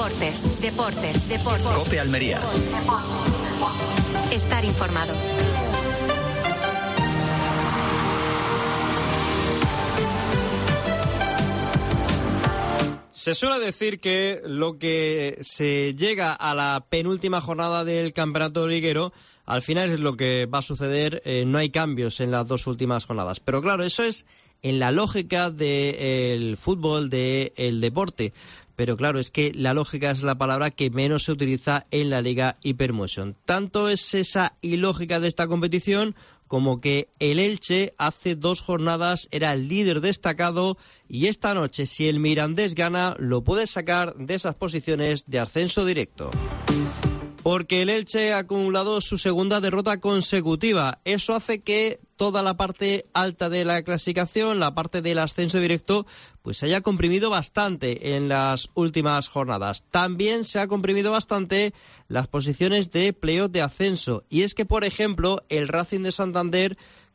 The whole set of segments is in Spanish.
Deportes. COPE Almería. Estar informado. Se suele decir que lo que se llega a la penúltima jornada del campeonato liguero, al final es lo que va a suceder, no hay cambios en las dos últimas jornadas. Pero claro, eso es en la lógica del fútbol, del deporte. Pero claro, es que la lógica es la palabra que menos se utiliza en la Liga Hypermotion. Tanto es esa ilógica de esta competición como que el Elche hace 2 jornadas era el líder destacado y esta noche, si el Mirandés gana, lo puede sacar de esas posiciones de ascenso directo. Porque el Elche ha acumulado su segunda derrota consecutiva. Eso hace que toda la parte alta de la clasificación, la parte del ascenso directo, pues se haya comprimido bastante en las últimas jornadas. También se ha comprimido bastante las posiciones de playoff de ascenso. Y es que, por ejemplo, el Racing de Santander,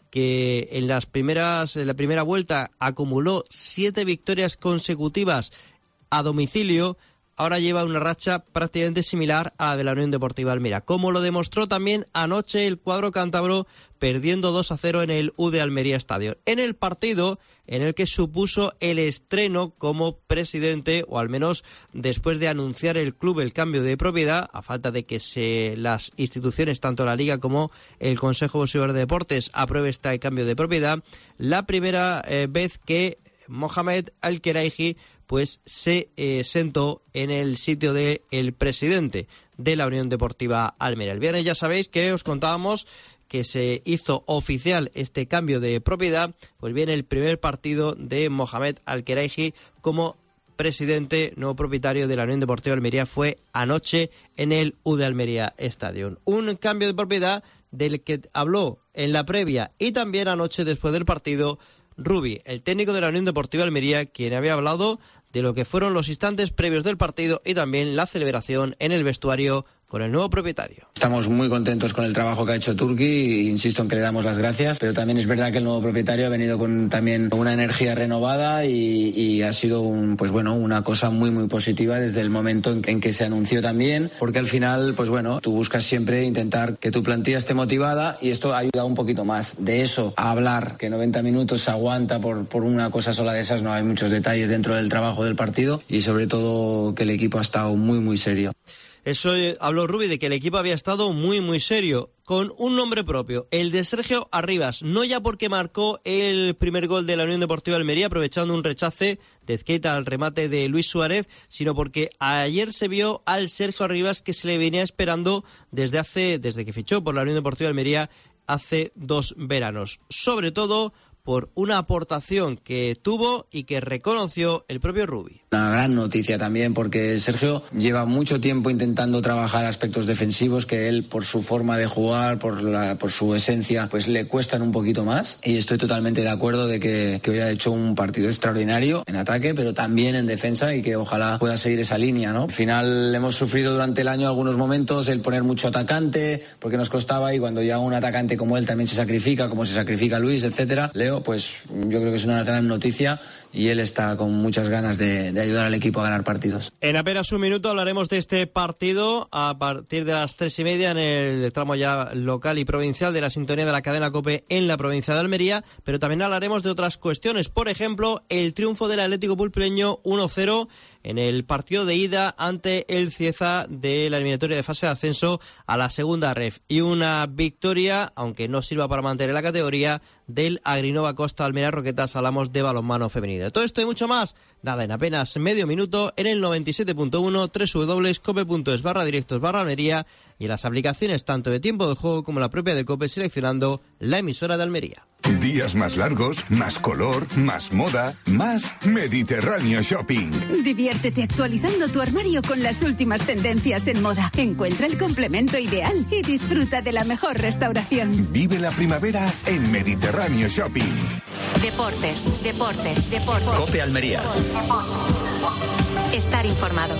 que en la primera vuelta acumuló 7 victorias consecutivas a domicilio, ahora lleva una racha prácticamente similar a la de la Unión Deportiva Almería, como lo demostró también anoche el cuadro cántabro, perdiendo 2-0 en el U de Almería Estadio, en el partido en el que supuso el estreno como presidente, o al menos después de anunciar el club el cambio de propiedad, a falta de que las instituciones, tanto la Liga como el Consejo Superior de Deportes, apruebe este cambio de propiedad, la primera vez que Mohamed Al-Khelaifi pues se sentó en el sitio del presidente de la Unión Deportiva Almería. El viernes ya sabéis que os contábamos que se hizo oficial este cambio de propiedad, pues viene el primer partido de Mohamed Al-Khelaifi como presidente, nuevo propietario de la Unión Deportiva Almería, fue anoche en el U de Almería Stadium. Un cambio de propiedad del que habló en la previa y también anoche después del partido Rubi, el técnico de la Unión Deportiva Almería, quien había hablado de lo que fueron los instantes previos del partido y también la celebración en el vestuario con el nuevo propietario. Estamos muy contentos con el trabajo que ha hecho Turki e insisto en que le damos las gracias, pero también es verdad que el nuevo propietario ha venido con también una energía renovada y ha sido una cosa muy muy positiva desde el momento en que se anunció también, porque al final tú buscas siempre intentar que tu plantilla esté motivada y esto ha ayudado un poquito más. De eso a hablar que 90 minutos se aguanta por una cosa sola de esas, no hay muchos detalles dentro del trabajo del partido y sobre todo que el equipo ha estado muy muy serio. Eso habló Rubi, de que el equipo había estado muy muy serio, con un nombre propio, el de Sergio Arribas, no ya porque marcó el primer gol de la Unión Deportiva Almería aprovechando un rechace de Ezqueta al remate de Luis Suárez, sino porque ayer se vio al Sergio Arribas que se le venía esperando desde que fichó por la Unión Deportiva Almería hace 2 veranos, sobre todo por una aportación que tuvo y que reconoció el propio Rubi. Una gran noticia también porque Sergio lleva mucho tiempo intentando trabajar aspectos defensivos que él, por su forma de jugar, por su esencia, pues le cuestan un poquito más y estoy totalmente de acuerdo de que hoy ha hecho un partido extraordinario en ataque pero también en defensa y que ojalá pueda seguir esa línea, ¿no? Al final hemos sufrido durante el año algunos momentos el poner mucho atacante porque nos costaba y cuando ya un atacante como él también se sacrifica, como se sacrifica Luis, etcétera, Leo, pues yo creo que es una gran noticia y él está con muchas ganas de ayudar al equipo a ganar partidos. En apenas un minuto hablaremos de este partido a partir de las 3:30 en el tramo ya local y provincial de la sintonía de la cadena COPE en la provincia de Almería, pero también hablaremos de otras cuestiones, por ejemplo, el triunfo del Atlético Pulpeño 1-0 en el partido de ida ante el Cieza de la eliminatoria de fase de ascenso a la segunda ref y una victoria, aunque no sirva para mantener la categoría, del Agrinova Costa Almería Roquetas. Hablamos de balonmano femenino. Todo esto y mucho más, nada, en apenas medio minuto en el 97.1 www.cope.es/directos/Almería y en las aplicaciones tanto de Tiempo de Juego como la propia de COPE, seleccionando la emisora de Almería. Días más largos, más color, más moda, más Mediterráneo Shopping. Diviértete actualizando tu armario con las últimas tendencias en moda. Encuentra el complemento ideal y disfruta de la mejor restauración. Vive la primavera en Mediterráneo Shopping. Deportes. COPE Almería. Estar informado.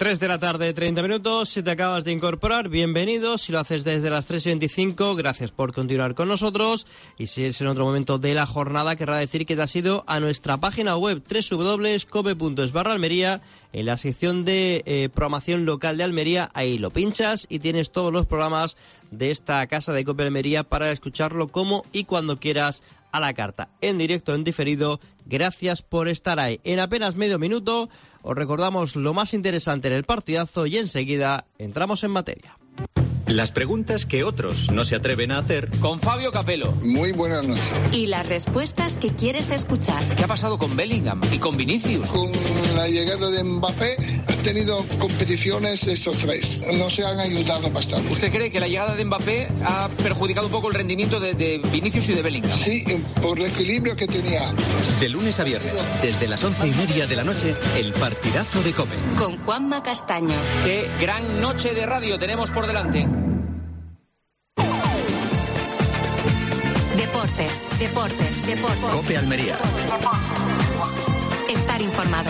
3 de la tarde, 30 minutos. Si te acabas de incorporar, bienvenido. Si lo haces desde las 3:25, gracias por continuar con nosotros. Y si es en otro momento de la jornada, querrá decir que te has ido a nuestra página web www.cope.es/Almería. En la sección de programación local de Almería, ahí lo pinchas y tienes todos los programas de esta casa de Cope Almería para escucharlo como y cuando quieras, a la carta, en directo, en diferido. Gracias por estar ahí. En apenas medio minuto os recordamos lo más interesante en el partidazo y enseguida entramos en materia. Las preguntas que otros no se atreven a hacer. Con Fabio Capello. Muy buenas noches. Y las respuestas que quieres escuchar. ¿Qué ha pasado con Bellingham y con Vinicius? Con la llegada de Mbappé han tenido competiciones estos tres. No se han ayudado bastante. ¿Usted cree que la llegada de Mbappé ha perjudicado un poco el rendimiento de Vinicius y de Bellingham? Sí, por el equilibrio que tenía. De lunes a viernes, desde las 11:30 de la noche, el partidazo de Cope. Con Juanma Castaño. Qué gran noche de radio tenemos por delante. Deportes. Cope Almería. Estar informado.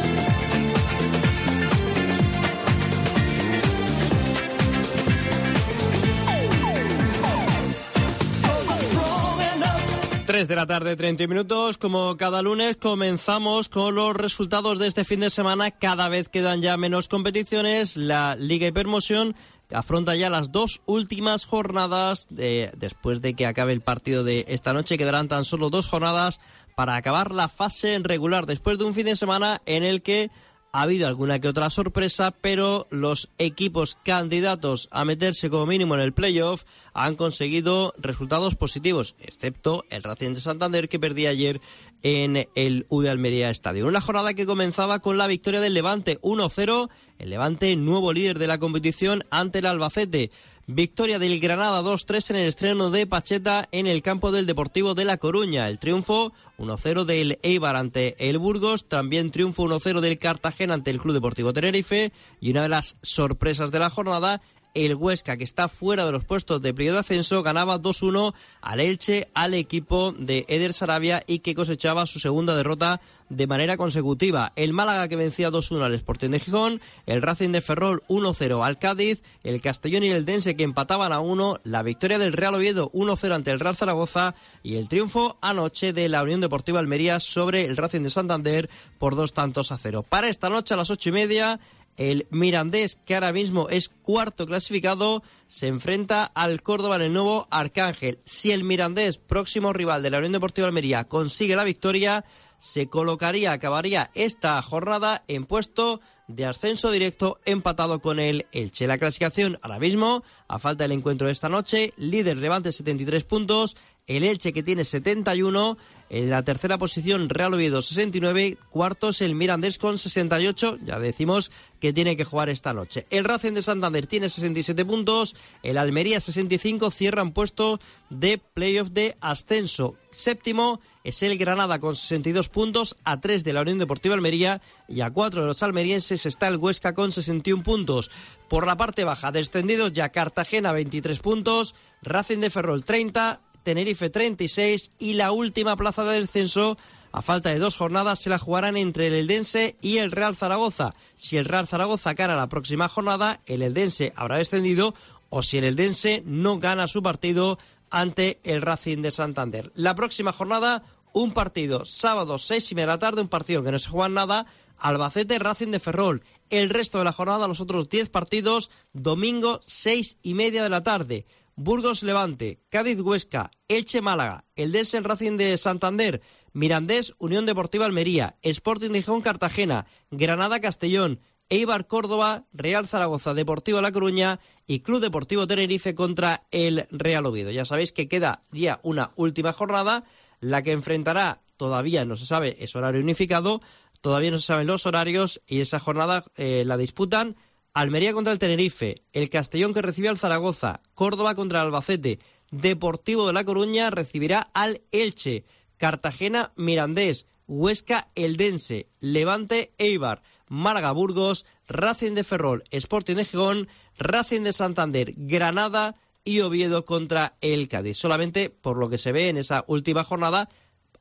Tres de la tarde, 30 minutos. Como cada lunes, comenzamos con los resultados de este fin de semana. Cada vez quedan ya menos competiciones. La Liga Hipermotion afronta ya las dos últimas jornadas. Después de que acabe el partido de esta noche, quedarán tan solo 2 jornadas para acabar la fase regular. Después de un fin de semana en el que ha habido alguna que otra sorpresa, pero los equipos candidatos a meterse como mínimo en el playoff han conseguido resultados positivos, excepto el Racing de Santander, que perdía ayer en el U de Almería Estadio. Una jornada que comenzaba con la victoria del Levante 1-0, el Levante nuevo líder de la competición ante el Albacete. Victoria del Granada 2-3 en el estreno de Pacheta en el campo del Deportivo de La Coruña. El triunfo 1-0 del Eibar ante el Burgos. También triunfo 1-0 del Cartagena ante el Club Deportivo Tenerife. Y una de las sorpresas de la jornada, el Huesca, que está fuera de los puestos de playoff de ascenso, ganaba 2-1 al Elche, al equipo de Eder Sarabia, y que cosechaba su segunda derrota de manera consecutiva. El Málaga, que vencía 2-1 al Sporting de Gijón, el Racing de Ferrol 1-0 al Cádiz, el Castellón y el Eldense, que empataban a 1, la victoria del Real Oviedo 1-0 ante el Real Zaragoza y el triunfo anoche de la Unión Deportiva Almería sobre el Racing de Santander por 2-0. Para esta noche a las 8:30, el Mirandés, que ahora mismo es cuarto clasificado, se enfrenta al Córdoba en el nuevo Arcángel. Si el Mirandés, próximo rival de la Unión Deportiva Almería, consigue la victoria, acabaría esta jornada en puesto de ascenso directo, empatado con el Elche. La clasificación ahora mismo, a falta del encuentro de esta noche: líder Levante 73 puntos, el Elche, que tiene 71, en la tercera posición Real Oviedo 69, cuartos el Mirandés con 68, ya decimos que tiene que jugar esta noche. El Racing de Santander tiene 67 puntos, el Almería 65, cierran puesto de playoff de ascenso. Séptimo es el Granada con 62 puntos, a 3 de la Unión Deportiva Almería, y a 4 de los almerienses está el Huesca con 61 puntos. Por la parte baja, descendidos ya: Cartagena 23 puntos, Racing de Ferrol 30, Tenerife 36, y la última plaza de descenso, a falta de 2 jornadas, se la jugarán entre el Eldense y el Real Zaragoza. Si el Real Zaragoza gana la próxima jornada, el Eldense habrá descendido, o si el Eldense no gana su partido ante el Racing de Santander. La próxima jornada, un partido sábado 6:30 de la tarde, un partido que no se juega nada: Albacete Racing de Ferrol. El resto de la jornada, los otros 10 partidos, domingo 6:30 de la tarde: Burgos Levante, Cádiz Huesca, Elche Málaga, Eldense Racing de Santander, Mirandés Unión Deportiva Almería, Sporting de Gijón Cartagena, Granada Castellón, Eibar Córdoba, Real Zaragoza Deportivo La Coruña y Club Deportivo Tenerife contra el Real Oviedo. Ya sabéis que queda ya una última jornada, la que enfrentará, todavía no se sabe, es horario unificado, todavía no se saben los horarios, y esa jornada la disputan Almería contra el Tenerife, el Castellón, que recibe al Zaragoza, Córdoba contra el Albacete, Deportivo de La Coruña recibirá al Elche, Cartagena Mirandés, Huesca Eldense, Levante Eibar, Málaga Burgos, Racing de Ferrol, Sporting de Gijón, Racing de Santander, Granada y Oviedo contra el Cádiz. Solamente, por lo que se ve en esa última jornada,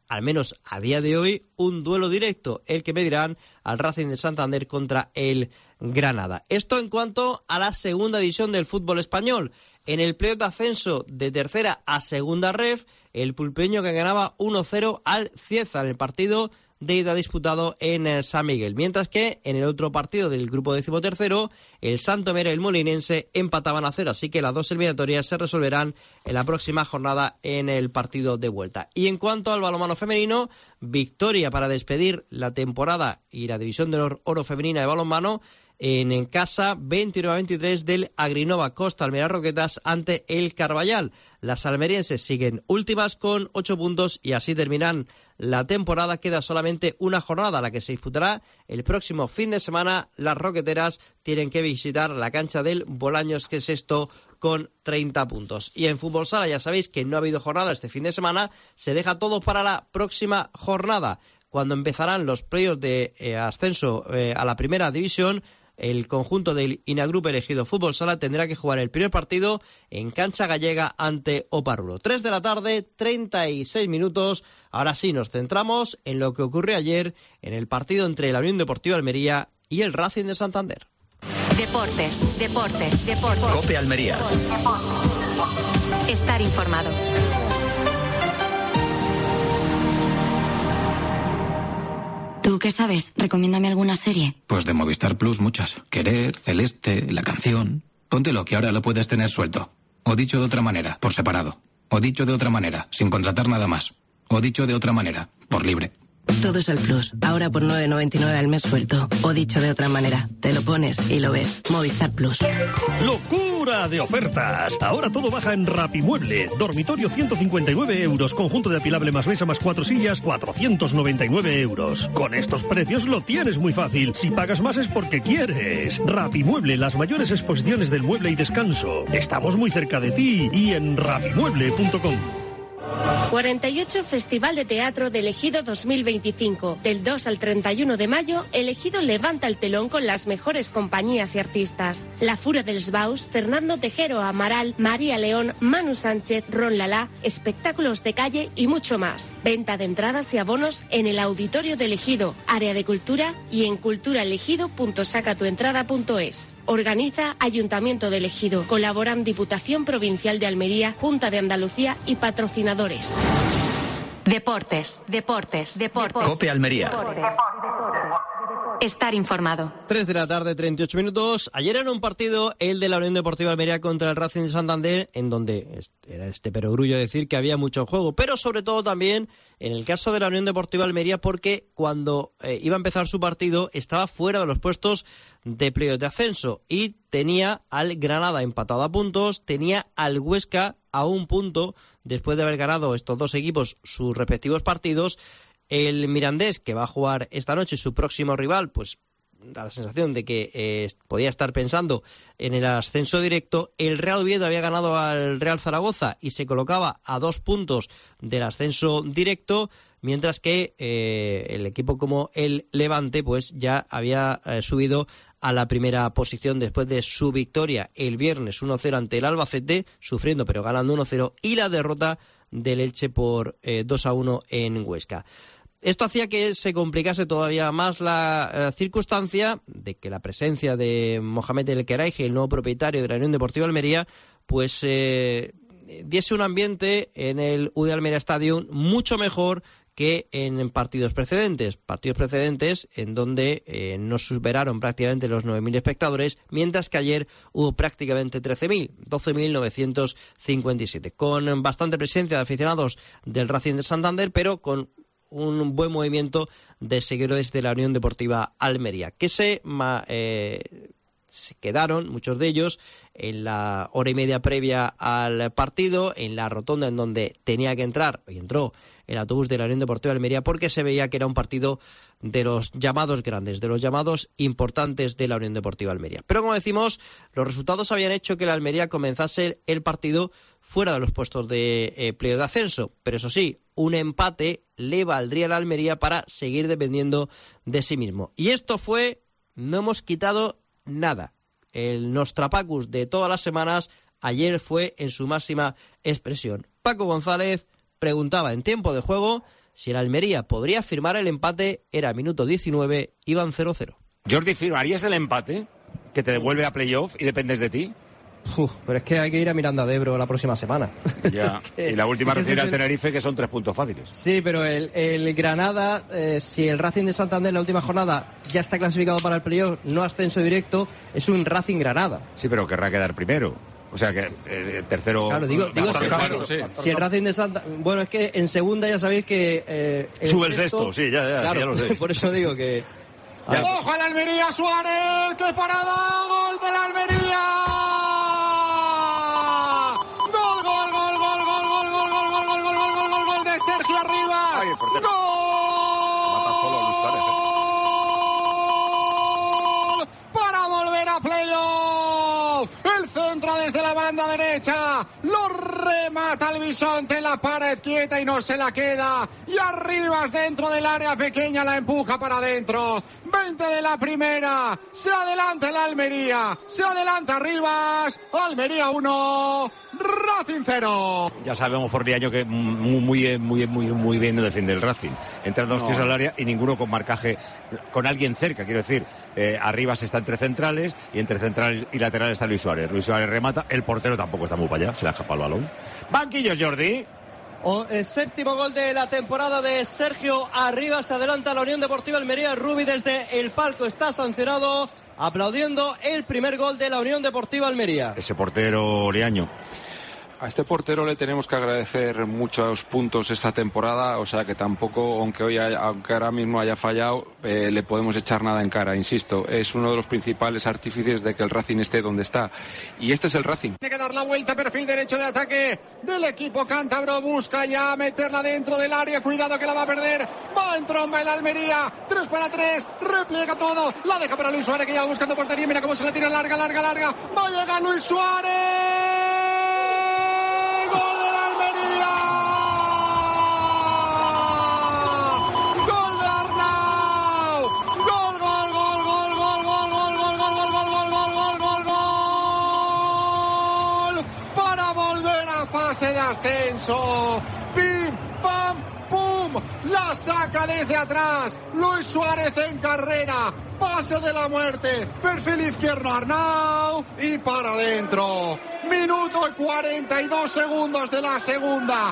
al menos a día de hoy, un duelo directo, el que medirán al Racing de Santander contra el Granada. Esto en cuanto a la segunda división del fútbol español. En el playoff de ascenso de tercera a segunda ref, el pulpeño que ganaba 1-0 al Cieza en el partido de ida disputado en San Miguel, mientras que en el otro partido del grupo 13º, el Santomera y el Molinense empataban a 0, así que las dos eliminatorias se resolverán en la próxima jornada en el partido de vuelta. Y en cuanto al balonmano femenino, victoria para despedir la temporada y la división de oro femenina de balonmano en casa, 29-23 del Agrinova Costa Almería Roquetas ante el Carballal. Las almerienses siguen últimas con 8 puntos y así terminan la temporada. Queda solamente una jornada, la que se disputará el próximo fin de semana. Las roqueteras tienen que visitar la cancha del Bolaños, que es sexto, con 30 puntos. Y en fútbol sala ya sabéis que no ha habido jornada este fin de semana. Se deja todo para la próxima jornada, cuando empezarán los playoffs de ascenso a la primera división. El conjunto del Inagrup elegido Fútbol Sala tendrá que jugar el primer partido en cancha gallega ante Oparrulo. 3 de la tarde, 36 minutos. Ahora sí nos centramos en lo que ocurrió ayer en el partido entre la Unión Deportiva Almería y el Racing de Santander. Deportes. COPE Almería. Estar informado. ¿Tú qué sabes? Recomiéndame alguna serie. Pues de Movistar Plus muchas. Querer, Celeste, La Canción. Póntelo, que ahora lo puedes tener suelto. O dicho de otra manera, por separado. O dicho de otra manera, sin contratar nada más. O dicho de otra manera, por libre. Todo es el Plus. Ahora por 9,99 al mes suelto. O dicho de otra manera, te lo pones y lo ves. Movistar Plus. ¡Locura de ofertas! Ahora todo baja en Rapimueble. Dormitorio 159 euros. Conjunto de apilable más mesa más 4 sillas, 499 euros. Con estos precios lo tienes muy fácil. Si pagas más es porque quieres. Rapimueble, las mayores exposiciones del mueble y descanso. Estamos muy cerca de ti y en rapimueble.com. 48 Festival de Teatro de Ejido 2025. Del 2 al 31 de mayo, Ejido levanta el telón con las mejores compañías y artistas. La Fura dels Baus, Fernando Tejero Amaral, María León, Manu Sánchez, Ron Lalá, espectáculos de calle y mucho más. Venta de entradas y abonos en el Auditorio de Ejido, Área de Cultura y en culturaelegido.sacatuentrada.es. Organiza Ayuntamiento de Ejido. Colaboran Diputación Provincial de Almería, Junta de Andalucía y patrocinadores. Deportes. COPE Almería. Estar informado. 3 de la tarde, 38 minutos. Ayer era un partido, el de la Unión Deportiva Almería contra el Racing de Santander, en donde era perogrullo decir que había mucho juego, pero sobre todo también en el caso de la Unión Deportiva Almería, porque cuando iba a empezar su partido estaba fuera de los puestos de playoff de ascenso y tenía al Granada empatado a puntos, tenía al Huesca a un punto después de haber ganado estos dos equipos sus respectivos partidos. El Mirandés, que va a jugar esta noche, su próximo rival, pues da la sensación de que podía estar pensando en el ascenso directo. El Real Oviedo había ganado al Real Zaragoza y se colocaba a 2 puntos del ascenso directo, mientras que el equipo como el Levante pues ya había subido a la primera posición después de su victoria el viernes 1-0 ante el Albacete, sufriendo pero ganando 1-0, y la derrota del Elche por 2-1 en Huesca. Esto hacía que se complicase todavía más la circunstancia de que la presencia de Mohamed El Kheraifi, el nuevo propietario de la Unión Deportiva Almería, pues diese un ambiente en el UD Almería Stadium mucho mejor que en partidos precedentes en donde no superaron prácticamente los 9.000 espectadores, mientras que ayer hubo prácticamente 13.000, 12.957, con bastante presencia de aficionados del Racing de Santander, pero con un buen movimiento de seguidores de la Unión Deportiva Almería, que se quedaron, muchos de ellos, en la hora y media previa al partido, en la rotonda en donde tenía que entrar, y entró el autobús de la Unión Deportiva Almería, porque se veía que era un partido de los llamados grandes, de los llamados importantes de la Unión Deportiva Almería. Pero como decimos, los resultados habían hecho que la Almería comenzase el partido fuera de los puestos de playoff de ascenso, pero eso sí, un empate le valdría a la Almería para seguir dependiendo de sí mismo. Y esto fue, no hemos quitado nada. El Nostrapacus de todas las semanas ayer fue en su máxima expresión. Paco González preguntaba en tiempo de juego si el Almería podría firmar el empate, era minuto 19, iban 0-0. Jordi, ¿firmarías el empate que te devuelve a playoff y dependes de ti? Pero es que hay que ir a Miranda de Ebro la próxima semana. Ya. Y la última recibe al Tenerife, que son 3 puntos fáciles. Sí, pero el Granada, si el Racing de Santander en la última jornada ya está clasificado para el playoff, no ascenso directo, es un Racing Granada. Sí, pero querrá quedar primero. O sea que tercero... Claro, digo si el Racing de Santander... Bueno, es que en segunda ya sabéis que... sube el sexto, sí, ya, sí, ya lo sé. Por eso digo que... ¡Ojo al Almería, Suárez! ¡Qué parada! ¡Gol del Almería! Sergio Arribas. Ay, ¡gol! Para volver a playoff. El centro desde la banda derecha. Lo remata el bisonte en la pared quieta y no se la queda. Y Arribas dentro del área pequeña la empuja para adentro. 20 de la primera. Se adelanta el Almería. Se adelanta Arribas. Almería 1. Racing 0. Ya sabemos por Liaño que muy bien no defiende el Racing. Entran dos tíos al área y ninguno con marcaje, con alguien cerca, quiero decir. Arribas está entre centrales y entre central y lateral está Luis Suárez. Luis Suárez remata, el portero tampoco está muy para allá, se le ha escapado el balón. Banquillos, Jordi. El séptimo gol de la temporada de Sergio Arribas. Se adelanta la Unión Deportiva Almería. Rubi desde el palco está sancionado, aplaudiendo el primer gol de la Unión Deportiva Almería. Ese portero Liaño. A este portero le tenemos que agradecer muchos puntos esta temporada, o sea que tampoco, aunque ahora mismo haya fallado, le podemos echar nada en cara, insisto. Es uno de los principales artífices de que el Racing esté donde está. Y este es el Racing. Tiene que dar la vuelta, perfil derecho de ataque del equipo cántabro. Busca ya meterla dentro del área. Cuidado que la va a perder. Va en tromba el Almería. 3 para 3. Repliega todo. La deja para Luis Suárez, que ya va buscando portería. Mira cómo se la tira larga. Va a llegar Luis Suárez. ¡Gol del Almería! ¡Gol de Arnau! ¡Gol! Para volver a fase de ascenso. ¡Pim, pam, pum! La saca desde atrás. Luis Suárez en carrera. Pase de la muerte. Perfil izquierdo Arnau. Y para adentro. Minuto y 42 segundos de la segunda.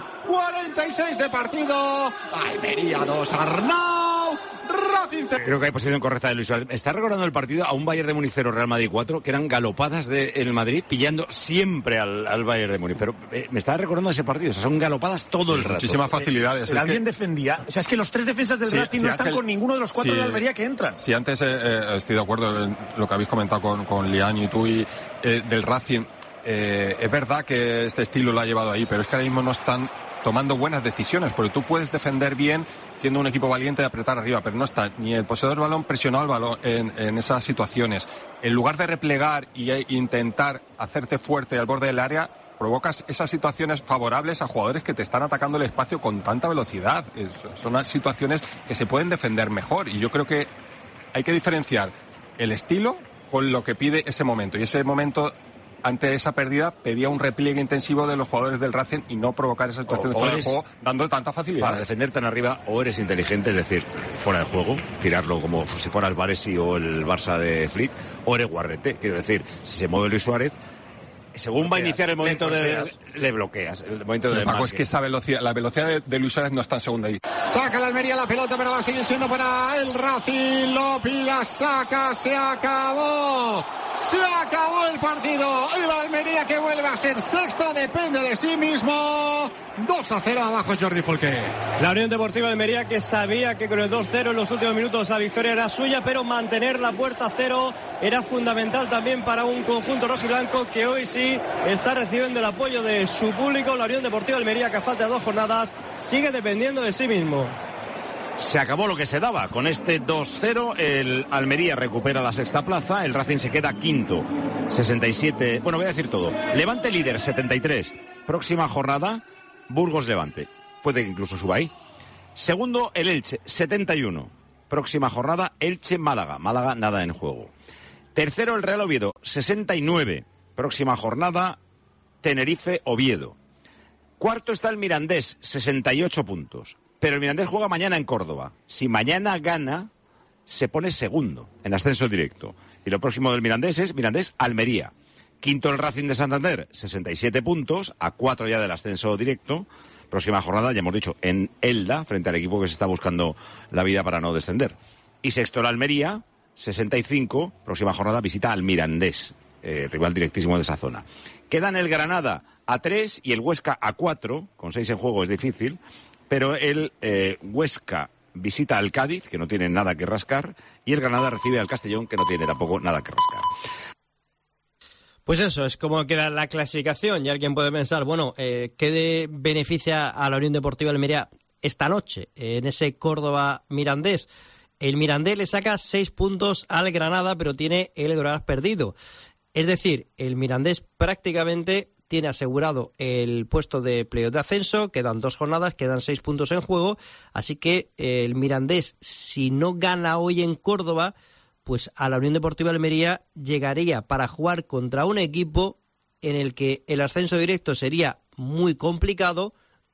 46 de partido. Almería 2, Arnau. Racing 0. Creo que hay posición correcta de Luis Suárez. Está recordando el partido a un Bayern de Múnich 0, Real Madrid 4, que eran galopadas del Madrid, pillando siempre al Bayern de Múnich. Pero me estaba recordando ese partido. O sea, son galopadas todo el rato. Muchísimas facilidades. Alguien defendía. O sea, es que los 3 defensas del Racing no están con ninguno de los 4 de Almería que entran. Sí, antes estoy de acuerdo en lo que habéis comentado con Liaño y tú y del Racing. Es verdad que este estilo lo ha llevado ahí, pero es que ahora mismo no están tomando buenas decisiones, porque tú puedes defender bien siendo un equipo valiente de apretar arriba, pero no está ni el poseedor del balón presionado al balón en esas situaciones. En lugar de replegar e intentar hacerte fuerte al borde del área, provocas esas situaciones favorables a jugadores que te están atacando el espacio con tanta velocidad. Son unas situaciones que se pueden defender mejor, y yo creo que hay que diferenciar el estilo con lo que pide ese momento, y ese momento, ante esa pérdida, pedía un repliegue intensivo de los jugadores del Racing y no provocar esas situaciones fuera de juego dando tanta facilidad. Para defender tan arriba, o eres inteligente, es decir, fuera de juego, tirarlo como si fuera el Varesi o el Barça de Flick, o eres guarrete. Quiero decir, si se mueve Luis Suárez, según va a iniciar el momento le bloqueas. El momento de Paco, es que esa velocidad, la velocidad de Luis Suárez no está en segunda ahí. Saca la Almería la pelota, pero va a seguir siendo para el Racing. Lo pilla, saca, se acabó. Se acabó el partido. El Almería, que vuelve a ser sexto, depende de sí mismo. 2-0 abajo Jordi Folqué. La Unión Deportiva Almería, que sabía que con el 2-0 en los últimos minutos la victoria era suya, pero mantener la puerta a cero era fundamental también para un conjunto rojiblanco que hoy sí está recibiendo el apoyo de su público. La Unión Deportiva Almería, que a falta de 2 jornadas sigue dependiendo de sí mismo. Se acabó lo que se daba. Con este 2-0 el Almería recupera la sexta plaza, el Racing se queda quinto, 67, bueno, voy a decir todo. Levante líder, 73. Próxima jornada, Burgos-Levante. Puede que incluso suba ahí. Segundo, el Elche, 71. Próxima jornada, Elche-Málaga. Málaga, nada en juego. Tercero, el Real Oviedo, 69. Próxima jornada, Tenerife-Oviedo. Cuarto está el Mirandés, 68 puntos. Pero el Mirandés juega mañana en Córdoba. Si mañana gana, se pone segundo en ascenso directo. Y lo próximo del Mirandés es Mirandés-Almería. Quinto el Racing de Santander, 67 puntos, a 4 ya del ascenso directo. Próxima jornada, ya hemos dicho, en Elda, frente al equipo que se está buscando la vida para no descender. Y sexto el Almería, 65, próxima jornada visita al Mirandés, rival directísimo de esa zona. Quedan el Granada a 3 y el Huesca a 4, con 6 en juego es difícil, pero el Huesca visita al Cádiz, que no tiene nada que rascar, y el Granada recibe al Castellón, que no tiene tampoco nada que rascar. Pues eso, es como queda la clasificación, y alguien puede pensar, bueno, ¿qué beneficia a la Unión Deportiva Almería esta noche en ese Córdoba-Mirandés? El Mirandés le saca 6 puntos al Granada, pero tiene el Granada perdido. Es decir, el Mirandés prácticamente tiene asegurado el puesto de playoff de ascenso, quedan 2 jornadas, quedan 6 puntos en juego, así que el Mirandés, si no gana hoy en Córdoba, pues a la Unión Deportiva Almería llegaría para jugar contra un equipo en el que el ascenso directo sería muy complicado,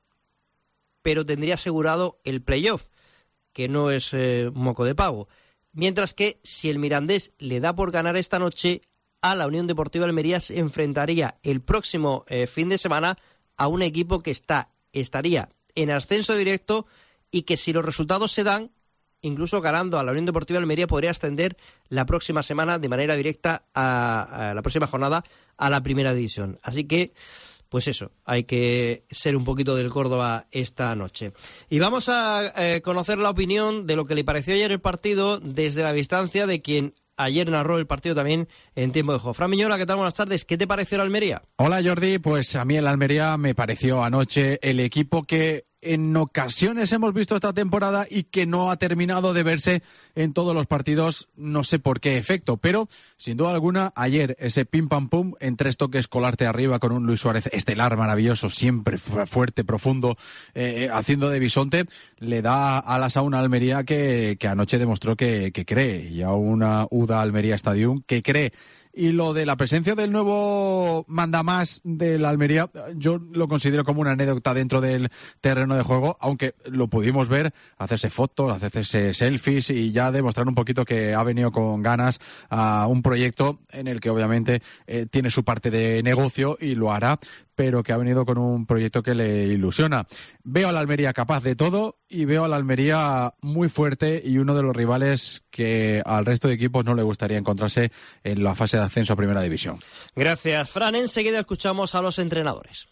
pero tendría asegurado el playoff, que no es moco de pavo. Mientras que si el Mirandés le da por ganar esta noche, a la Unión Deportiva Almería se enfrentaría el próximo fin de semana a un equipo que estaría en ascenso directo y que si los resultados se dan, incluso ganando a la Unión Deportiva Almería, podría ascender la próxima semana de manera directa a la próxima jornada a la primera división. Así que, pues eso, hay que ser un poquito del Córdoba esta noche. Y vamos a conocer la opinión de lo que le pareció ayer el partido desde la distancia de quien ayer narró el partido también en tiempo de juego. Fran Miñola, ¿qué tal? Buenas tardes. ¿Qué te pareció el Almería? Hola Jordi, pues a mí el Almería me pareció anoche el equipo que en ocasiones hemos visto esta temporada y que no ha terminado de verse en todos los partidos, no sé por qué efecto, pero sin duda alguna ayer ese pim pam pum en 3 toques colarte arriba con un Luis Suárez estelar maravilloso, siempre fuerte, profundo, haciendo de bisonte, le da alas a una Almería que anoche demostró que cree, y a una UDA Almería Stadium que cree. Y lo de la presencia del nuevo mandamás de la Almería, yo lo considero como una anécdota dentro del terreno de juego, aunque lo pudimos ver hacerse fotos, hacerse selfies y ya demostrar un poquito que ha venido con ganas a un proyecto en el que obviamente tiene su parte de negocio y lo hará, pero que ha venido con un proyecto que le ilusiona. Veo a la Almería capaz de todo y veo a la Almería muy fuerte y uno de los rivales que al resto de equipos no le gustaría encontrarse en la fase de ascenso a Primera División. Gracias, Fran. Enseguida escuchamos a los entrenadores.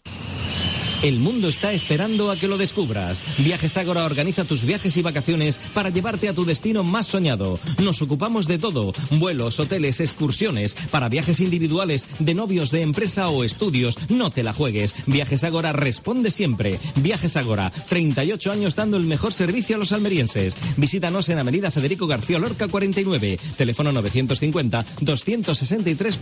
El mundo está esperando a que lo descubras. Viajes Ágora organiza tus viajes y vacaciones para llevarte a tu destino más soñado. Nos ocupamos de todo: vuelos, hoteles, excursiones, para viajes individuales, de novios, de empresa o estudios. No te la juegues. Viajes Ágora responde siempre. Viajes Ágora, 38 años dando el mejor servicio a los almerienses. Visítanos en Avenida Federico García Lorca 49, teléfono 950 263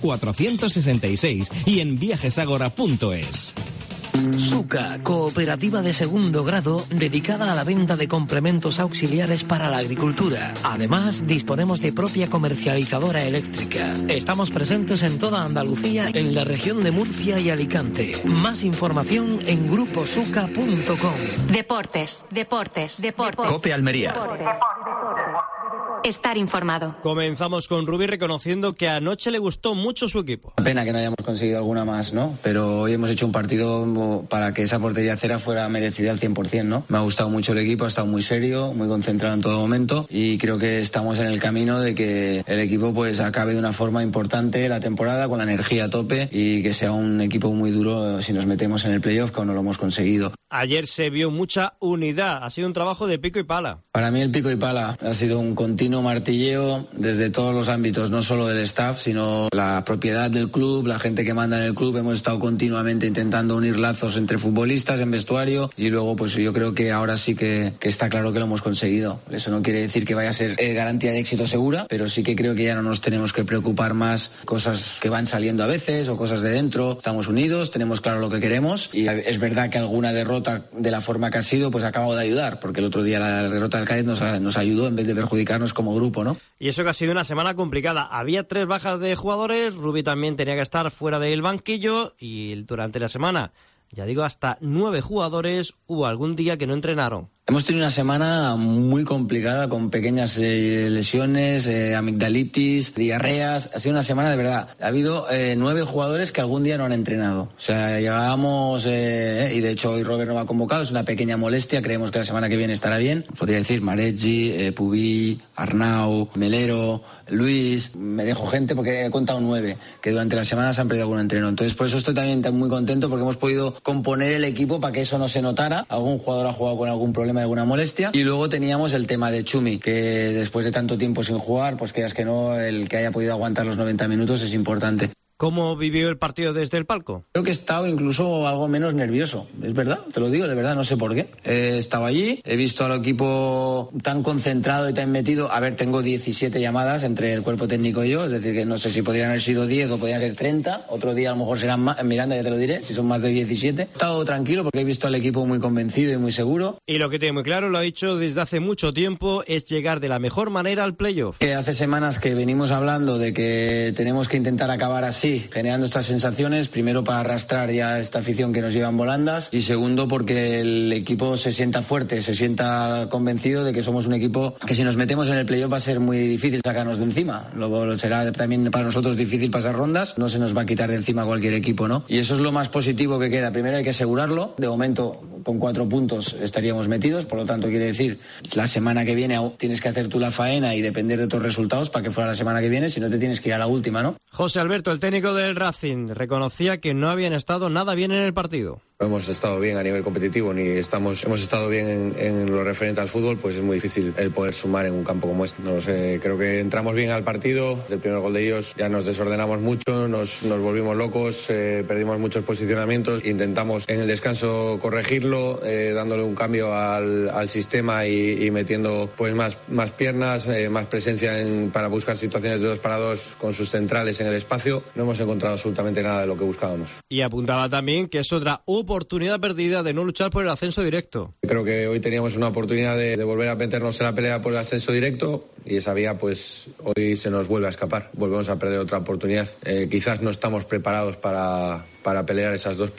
466 y en viajesagora.es. Suca, cooperativa de segundo grado dedicada a la venta de complementos auxiliares para la agricultura. Además, disponemos de propia comercializadora eléctrica. Estamos presentes en toda Andalucía, en la región de Murcia y Alicante. Más información en gruposuca.com. Deportes. COPE Almería. Estar informado. Comenzamos con Rubí reconociendo que anoche le gustó mucho su equipo. Una pena que no hayamos conseguido alguna más, ¿no? Pero hoy hemos hecho un partido para que esa portería cero fuera merecida al 100%, ¿no? Me ha gustado mucho el equipo, ha estado muy serio, muy concentrado en todo momento y creo que estamos en el camino de que el equipo pues acabe de una forma importante la temporada con la energía a tope y que sea un equipo muy duro si nos metemos en el playoff, que aún no lo hemos conseguido. Ayer se vio mucha unidad, ha sido un trabajo de pico y pala. Para mí el pico y pala ha sido un continuo martilleo desde todos los ámbitos, no solo del staff, sino la propiedad del club, la gente que manda en el club. Hemos estado continuamente intentando unir lazos entre futbolistas en vestuario y luego pues yo creo que ahora sí que está claro que lo hemos conseguido. Eso no quiere decir que vaya a ser garantía de éxito segura, pero sí que creo que ya no nos tenemos que preocupar más cosas que van saliendo a veces o cosas de dentro. Estamos unidos, tenemos claro lo que queremos y es verdad que alguna derrota de la forma que ha sido pues ha acabado de ayudar, porque el otro día la derrota del Cádiz nos ayudó en vez de perjudicarnos como grupo, ¿no? Y eso que ha sido una semana complicada. Había 3 bajas de jugadores, Rubí también tenía que estar fuera del banquillo y durante la semana, ya digo, hasta 9 jugadores hubo algún día que no entrenaron. Hemos tenido una semana muy complicada con pequeñas lesiones, amigdalitis, diarreas. Ha sido una semana de verdad. Ha habido 9 jugadores que algún día no han entrenado. O sea, llegábamos, y de hecho hoy Robert no va convocado, es una pequeña molestia. Creemos que la semana que viene estará bien. Podría decir Mareggi, Pubí, Arnau, Melero, Luis. Me dejo gente porque he contado 9 que durante la semana se han perdido algún entreno. Entonces por eso estoy también muy contento porque hemos podido componer el equipo para que eso no se notara. Algún jugador ha jugado con algún problema, alguna molestia. Y luego teníamos el tema de Chumi, que después de tanto tiempo sin jugar, pues creas que no, el que haya podido aguantar los 90 minutos es importante. ¿Cómo vivió el partido desde el palco? Creo que he estado incluso algo menos nervioso, es verdad, te lo digo, de verdad, no sé por qué. He estado allí, he visto al equipo tan concentrado y tan metido. A ver, tengo 17 llamadas entre el cuerpo técnico y yo, es decir, que no sé si podrían haber sido 10 o podrían ser 30, otro día a lo mejor serán más, en Miranda ya te lo diré, si son más de 17. He estado tranquilo porque he visto al equipo muy convencido y muy seguro. Y lo que tiene muy claro, lo ha dicho desde hace mucho tiempo, es llegar de la mejor manera al playoff. Hace semanas que venimos hablando de que tenemos que intentar acabar así, generando estas sensaciones, primero para arrastrar ya esta afición que nos lleva en volandas y segundo porque el equipo se sienta fuerte, se sienta convencido de que somos un equipo que si nos metemos en el playoff va a ser muy difícil sacarnos de encima. Luego será también para nosotros difícil pasar rondas, no se nos va a quitar de encima cualquier equipo, ¿no? Y eso es lo más positivo que queda. Primero hay que asegurarlo, de momento con 4 puntos estaríamos metidos, por lo tanto quiere decir la semana que viene tienes que hacer tú la faena y depender de otros resultados para que fuera la semana que viene, si no te tienes que ir a la última, ¿no? José Alberto, el técnico del Racing, reconocía que no habían estado nada bien en el partido. No hemos estado bien a nivel competitivo ni hemos estado bien en lo referente al fútbol, pues es muy difícil el poder sumar en un campo como este. No lo sé, creo que entramos bien al partido, desde el primer gol de ellos ya nos desordenamos mucho, nos volvimos locos, perdimos muchos posicionamientos, intentamos en el descanso corregirlo, dándole un cambio al sistema y metiendo pues más piernas, más presencia para buscar situaciones de 2 para 2 con sus centrales en el espacio. No hemos encontrado absolutamente nada de lo que buscábamos. Y apuntaba también que es otra oportunidad perdida de no luchar por el ascenso directo. Creo que hoy teníamos una oportunidad de volver a meternos en la pelea por el ascenso directo y esa vía pues hoy se nos vuelve a escapar. Volvemos a perder otra oportunidad. Quizás no estamos preparados para pelear esas dos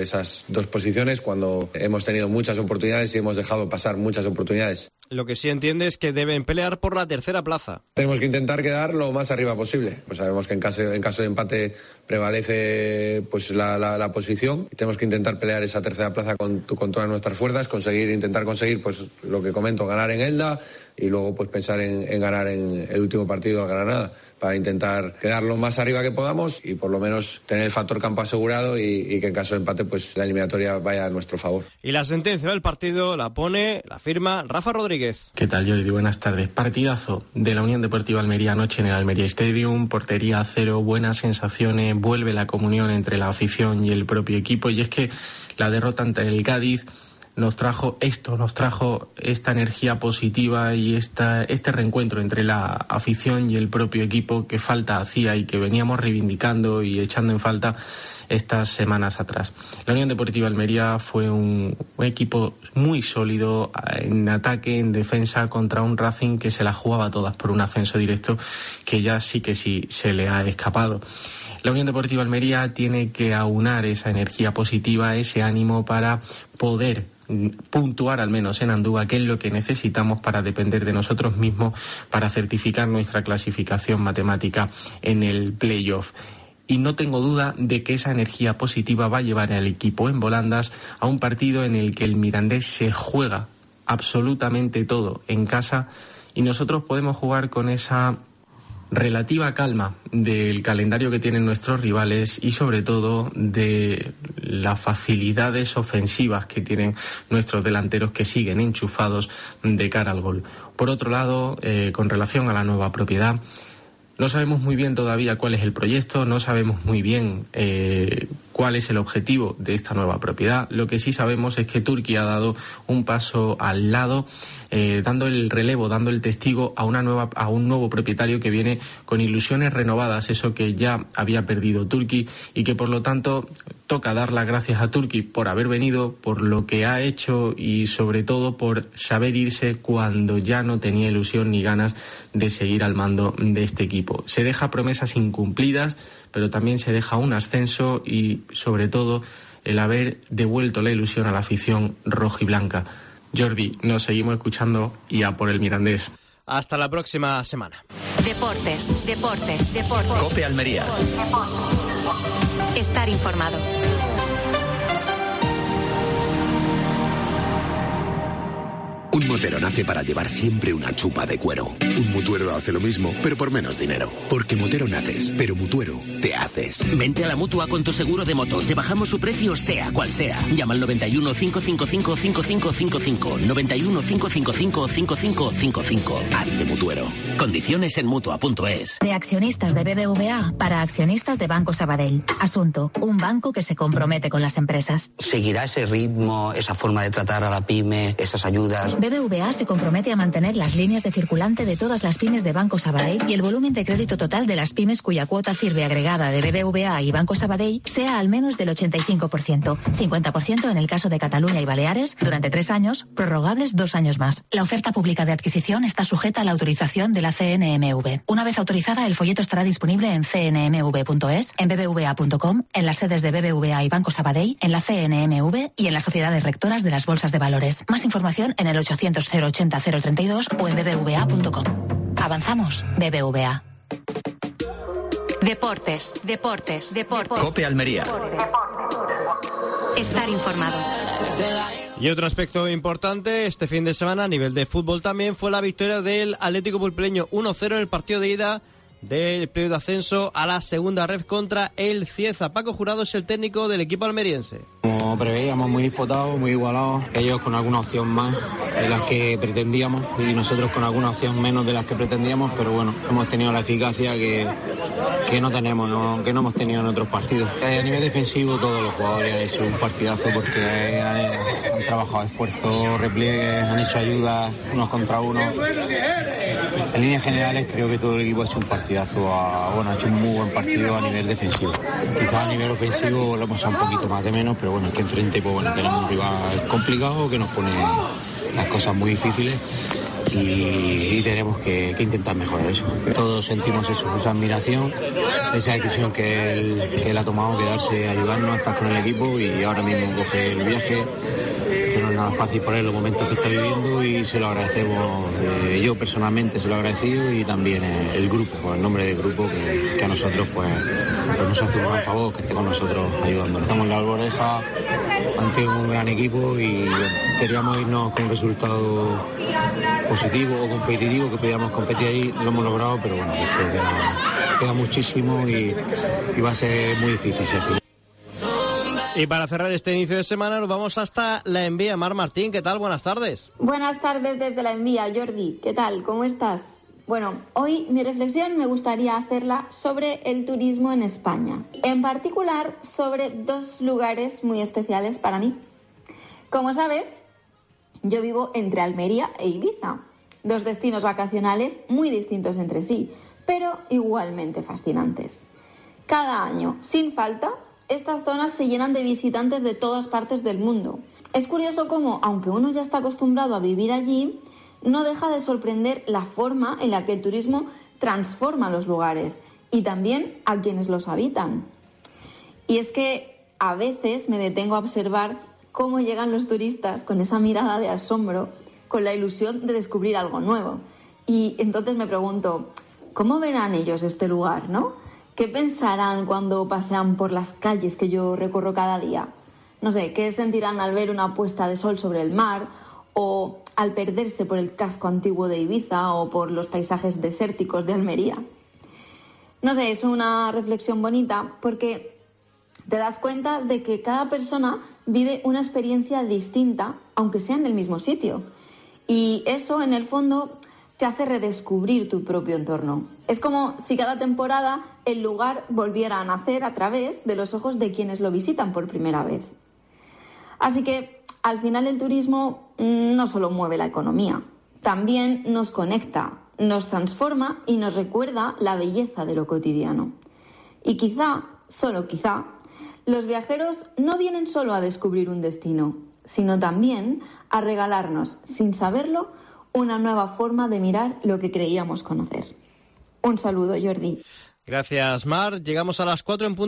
posiciones cuando hemos tenido muchas oportunidades y hemos dejado pasar muchas oportunidades. Lo que sí entiende es que deben pelear por la tercera plaza. Tenemos que intentar quedar lo más arriba posible. Pues sabemos que en caso de empate prevalece pues la posición. Tenemos que intentar pelear esa tercera plaza con todas nuestras fuerzas, intentar conseguir pues lo que comento, ganar en Elda y luego pues pensar en ganar en el último partido al Granada, para intentar quedar lo más arriba que podamos y por lo menos tener el factor campo asegurado y que en caso de empate pues la eliminatoria vaya a nuestro favor. Y la sentencia del partido la firma Rafa Rodríguez. ¿Qué tal, Jordi? Buenas tardes. Partidazo de la Unión Deportiva Almería anoche en el Almería Stadium, portería a 0, buenas sensaciones, vuelve la comunión entre la afición y el propio equipo y es que la derrota ante el Cádiz nos trajo esta energía positiva y este reencuentro entre la afición y el propio equipo que falta hacía y que veníamos reivindicando y echando en falta estas semanas atrás. La Unión Deportiva Almería fue un equipo muy sólido en ataque, en defensa, contra un Racing que se la jugaba todas por un ascenso directo que ya sí se le ha escapado. La Unión Deportiva Almería tiene que aunar esa energía positiva, ese ánimo para poder puntuar al menos en Andúa, que es lo que necesitamos para depender de nosotros mismos, para certificar nuestra clasificación matemática en el playoff. Y no tengo duda de que esa energía positiva va a llevar al equipo en volandas a un partido en el que el Mirandés se juega absolutamente todo en casa y nosotros podemos jugar con esa relativa calma del calendario que tienen nuestros rivales y sobre todo de las facilidades ofensivas que tienen nuestros delanteros que siguen enchufados de cara al gol. Por otro lado, con relación a la nueva propiedad, no sabemos muy bien todavía cuál es el proyecto, no sabemos muy bien cuál es el objetivo de esta nueva propiedad. Lo que sí sabemos es que Turquía ha dado un paso al lado, dando el relevo, dando el testigo a un nuevo propietario que viene con ilusiones renovadas, eso que ya había perdido Turquía y que por lo tanto toca dar las gracias a Turquía por haber venido, por lo que ha hecho y sobre todo por saber irse cuando ya no tenía ilusión ni ganas de seguir al mando de este equipo. Se deja promesas incumplidas, pero también se deja un ascenso y sobre todo el haber devuelto la ilusión a la afición rojiblanca. Jordi, nos seguimos escuchando y a por el Mirandés. Hasta la próxima semana. Deportes. COPE Almería. Estar informado. Un motero nace para llevar siempre una chupa de cuero. Un mutuero hace lo mismo, pero por menos dinero. Porque motero naces, pero mutuero te haces. Vente a la Mutua con tu seguro de moto. Te bajamos su precio sea cual sea. Llama al 91 555 5555. 91 555 5555. Arte Mutuero. Condiciones en Mutua.es. De accionistas de BBVA para accionistas de Banco Sabadell. Asunto: un banco que se compromete con las empresas. ¿Seguirá ese ritmo, esa forma de tratar a la pyme, esas ayudas? BBVA se compromete a mantener las líneas de circulante de todas las pymes de Banco Sabadell y el volumen de crédito total de las pymes cuya cuota CIRBE agregada de BBVA y Banco Sabadell sea al menos del 85%, 50% en el caso de Cataluña y Baleares, durante 3 años, prorrogables 2 años más. La oferta pública de adquisición está sujeta a la autorización de la CNMV. Una vez autorizada, el folleto estará disponible en cnmv.es, en bbva.com, en las sedes de BBVA y Banco Sabadell, en la CNMV y en las sociedades rectoras de las bolsas de valores. Más información en el 800 080 032 o en bbva.com. Avanzamos, BBVA. Deportes. COPE Almería. Estar informado. Y otro aspecto importante este fin de semana a nivel de fútbol también fue la victoria del Atlético Pulpereño 1-0 en el partido de ida del playoff de ascenso a la segunda ref contra el Cieza. Paco Jurado es el técnico del equipo almeriense. Como preveíamos, muy disputados, muy igualados, ellos con alguna opción más de las que pretendíamos y nosotros con alguna opción menos de las que pretendíamos, pero bueno, hemos tenido la eficacia que no tenemos, que no hemos tenido en otros partidos. A nivel defensivo todos los jugadores han hecho un partidazo porque han trabajado esfuerzo, repliegues, han hecho ayudas unos contra unos. En líneas generales creo que todo el equipo ha hecho un partidazo, ha hecho un muy buen partido a nivel defensivo. Quizás a nivel ofensivo lo hemos hecho un poquito más de menos, pero bueno, es que enfrente tenemos un rival complicado que nos pone las cosas muy difíciles y tenemos que intentar mejorar eso. Todos sentimos eso, esa admiración, esa decisión que él ha tomado, quedarse, ayudarnos a estar con el equipo y ahora mismo coge el viaje, que no es nada fácil por él los momentos que está viviendo y se lo agradecemos. Yo personalmente se lo he agradecido y también el grupo, por el nombre del grupo que a nosotros pues nos hace un gran favor que esté con nosotros ayudándonos. Estamos en la Alboreja, han tenido un gran equipo y queríamos irnos con un resultado positivo o competitivo, que podíamos competir ahí, lo hemos logrado, pero bueno, creo que queda muchísimo y va a ser muy difícil ese final. Y para cerrar este inicio de semana nos vamos hasta la Envía. Mar Martín, ¿qué tal? Buenas tardes. Buenas tardes desde la Envía, Jordi. ¿Qué tal? ¿Cómo estás? Bueno, hoy mi reflexión me gustaría hacerla sobre el turismo en España. En particular, sobre 2 lugares muy especiales para mí. Como sabes, yo vivo entre Almería e Ibiza. 2 destinos vacacionales muy distintos entre sí, pero igualmente fascinantes. Cada año, sin falta, estas zonas se llenan de visitantes de todas partes del mundo. Es curioso cómo, aunque uno ya está acostumbrado a vivir allí, no deja de sorprender la forma en la que el turismo transforma los lugares y también a quienes los habitan. Y es que a veces me detengo a observar cómo llegan los turistas con esa mirada de asombro, con la ilusión de descubrir algo nuevo. Y entonces me pregunto, ¿cómo verán ellos este lugar, no? ¿Qué pensarán cuando pasean por las calles que yo recorro cada día? No sé, ¿qué sentirán al ver una puesta de sol sobre el mar o al perderse por el casco antiguo de Ibiza o por los paisajes desérticos de Almería? No sé, es una reflexión bonita porque te das cuenta de que cada persona vive una experiencia distinta, aunque sea en el mismo sitio. Y eso, en el fondo, te hace redescubrir tu propio entorno. Es como si cada temporada el lugar volviera a nacer a través de los ojos de quienes lo visitan por primera vez. Así que, al final, el turismo no solo mueve la economía, también nos conecta, nos transforma y nos recuerda la belleza de lo cotidiano. Y quizá, solo quizá, los viajeros no vienen solo a descubrir un destino, sino también a regalarnos, sin saberlo, una nueva forma de mirar lo que creíamos conocer. Un saludo, Jordi. Gracias, Mar. Llegamos a las 4 en punto.